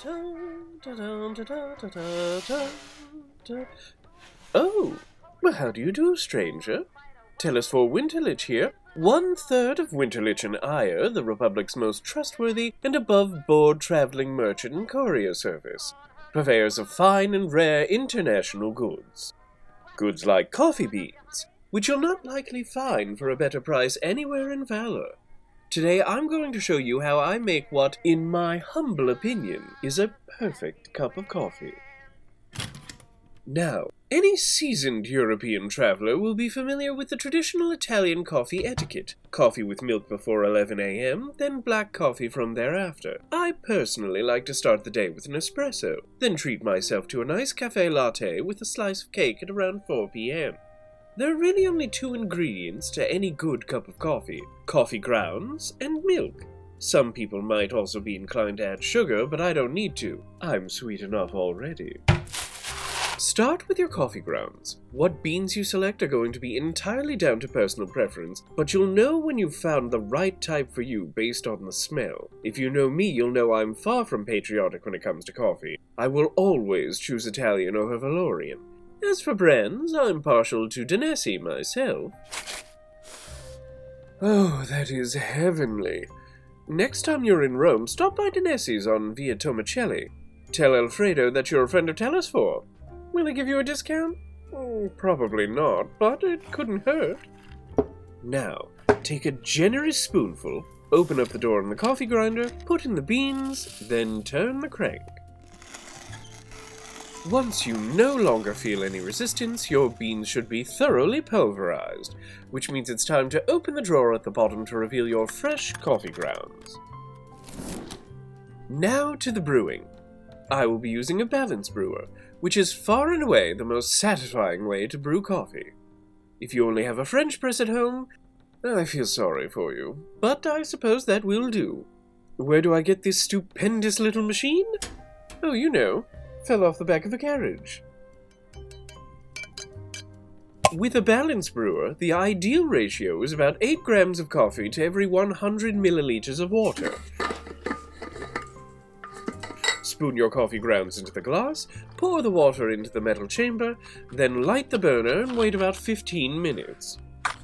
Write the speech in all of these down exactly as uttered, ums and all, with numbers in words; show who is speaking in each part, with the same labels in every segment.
Speaker 1: Oh, well, how do you do, stranger? Telesphore Winterlich here, one-third of Winterlich and Eyre, the Republic's most trustworthy and above-board traveling merchant and courier service, purveyors of fine and rare international goods. Goods like coffee beans, which you'll not likely find for a better price anywhere in Valor. Today I'm going to show you how I make what, in my humble opinion, is a perfect cup of coffee. Now, any seasoned European traveler will be familiar with the traditional Italian coffee etiquette. Coffee with milk before eleven a m, then black coffee from thereafter. I personally like to start the day with an espresso, then treat myself to a nice cafe latte with a slice of cake at around four p m There are really only two ingredients to any good cup of coffee: coffee grounds and milk. Some people might also be inclined to add sugar, but I don't need to. I'm sweet enough already. Start with your coffee grounds. What beans you select are going to be entirely down to personal preference, but you'll know when you've found the right type for you based on the smell. If you know me, you'll know I'm far from patriotic when it comes to coffee. I will always choose Italian over Valorian. As for brands, I'm partial to Danesi myself. Oh, that is heavenly. Next time you're in Rome, stop by Danesi's on Via Tomicelli. Tell Alfredo that you're a friend of Telesphore. Will he give you a discount? Oh, probably not, but it couldn't hurt. Now, take a generous spoonful, open up the door on the coffee grinder, put in the beans, then turn the crank. Once you no longer feel any resistance, your beans should be thoroughly pulverized, which means it's time to open the drawer at the bottom to reveal your fresh coffee grounds. Now to the brewing. I will be using a balance brewer, which is far and away the most satisfying way to brew coffee. If you only have a French press at home, I feel sorry for you, but I suppose that will do. Where do I get this stupendous little machine? Oh, you know, fell off the back of a carriage. With a balance brewer, the ideal ratio is about eight grams of coffee to every one hundred milliliters of water. Spoon your coffee grounds into the glass, pour the water into the metal chamber, then light the burner and wait about fifteen minutes.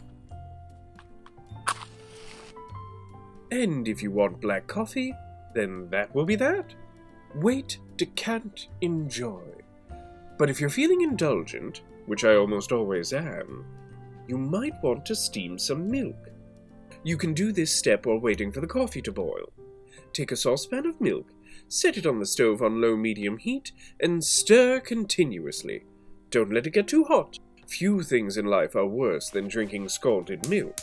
Speaker 1: And if you want black coffee, then that will be that. Wait, decant, enjoy. But if you're feeling indulgent, which I almost always am, you might want to steam some milk. You can do this step while waiting for the coffee to boil. Take a saucepan of milk, set it on the stove on low-medium heat, and stir continuously. Don't let it get too hot. Few things in life are worse than drinking scalded milk.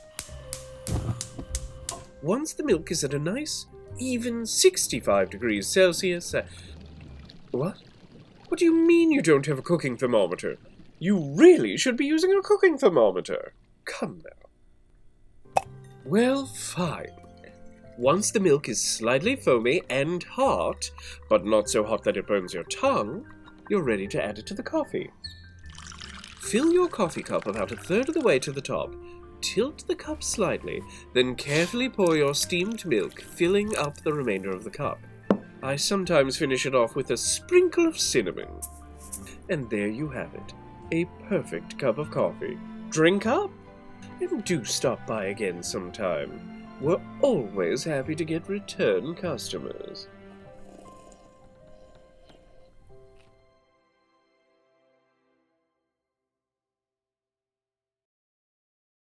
Speaker 1: Once the milk is at a nice, even sixty-five degrees Celsius... Uh, what? What do you mean you don't have a cooking thermometer? You really should be using a cooking thermometer. Come now. Well, fine. Once the milk is slightly foamy and hot, but not so hot that it burns your tongue, you're ready to add it to the coffee. Fill your coffee cup about a third of the way to the top. Tilt the cup slightly, then carefully pour your steamed milk, filling up the remainder of the cup. I sometimes finish it off with a sprinkle of cinnamon. And there you have it, a perfect cup of coffee. Drink up, and do stop by again sometime. We're always happy to get return customers.